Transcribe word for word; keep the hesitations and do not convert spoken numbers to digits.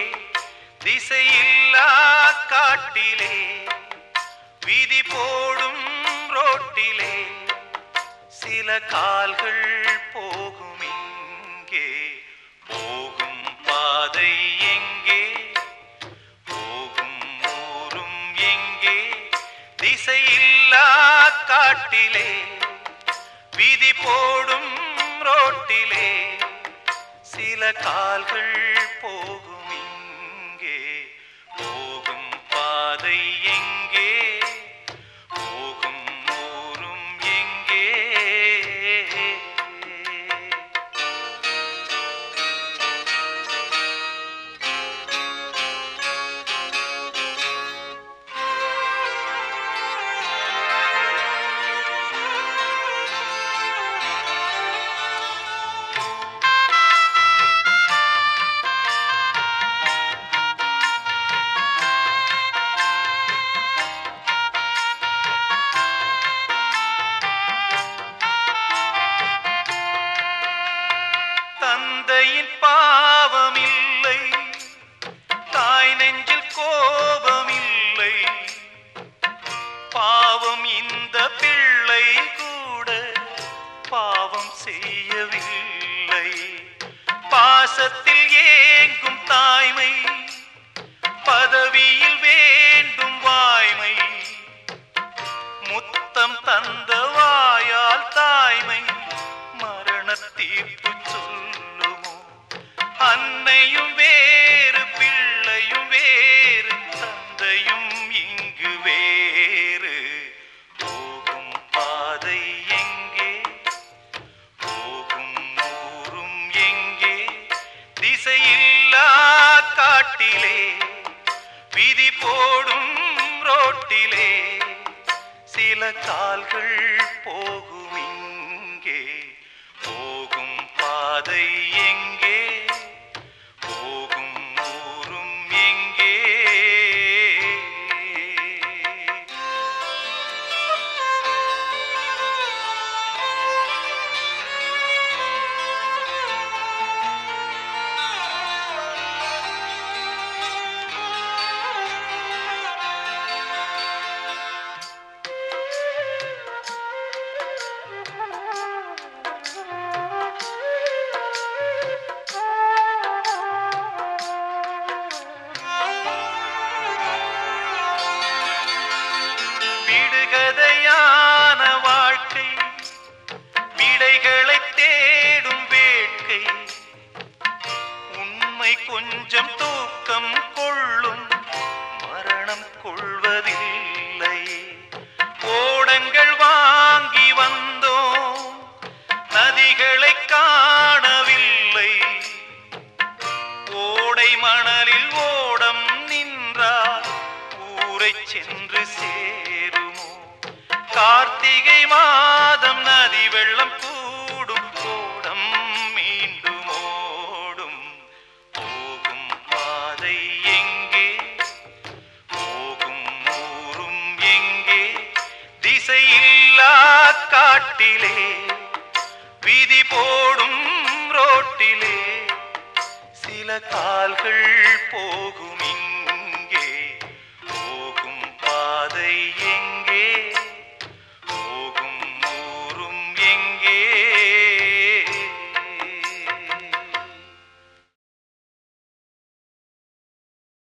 திசையில்லா காட்டிலே விதி போடும் ரோட்டிலே சில கால்கள் போகும் இங்கே போகும் பாதை எங்கே போகும் ஊரும் எங்கே திசையில்லா காட்டிலே விதி போடும் ரோட்டிலே சில கால்கள் போகும் இங்கே போகும் பாதை எங்கே போகும் ஊரும் எங்கே தந்தையின் பாவம் இல்லை தாய் நெஞ்சில் கோபம் இல்லை பாவம் இந்த பிள்ளை கூட பாவம் செய்யவில்லை பாசத்தில் ஏங்கும் தாய்மை பதவியில் வேண்டும் வாய்மை முத்தம் தந்த வாயால் தாய்மை மரண தீர்ப்பு சொல்லுமோ அன்னையும் வேறு பிள்ளையும் வேறு தந்தையும் இங்கு வேறு போகும் பாதை எங்கே போகும் ஊரும் எங்கே திசையில்லா காட்டிலே விதி போடும் ரோட்டிலே சில கால்கள் போகும் இங்கே போகும் பாதை எங்கே போகும் ஊரும் எங்கே விடுகதையான வாழ்க்கை விடைகளை தேடும் வேட்கை உண்மை கொஞ்சம் தூக்கம் கொள்ளும் மரணம் கொள்வதில்லை ஓடங்கள் வாங்கி வந்தோம் நதிகளை காணவில்லை ஓடை மணலில் ஓடம் நின்றால் ஊரை சென்று சேருமோ கார்த்திகை மாதம் நதி வெள்ளம் கூடும் ஓடம் மீண்டும் ஓடும் போகும் பாதை எங்கே போகும் ஊரும் எங்கே திசையில்லா காட்டிலே விதி போடும் ரோட்டிலே சில கால்கள் போ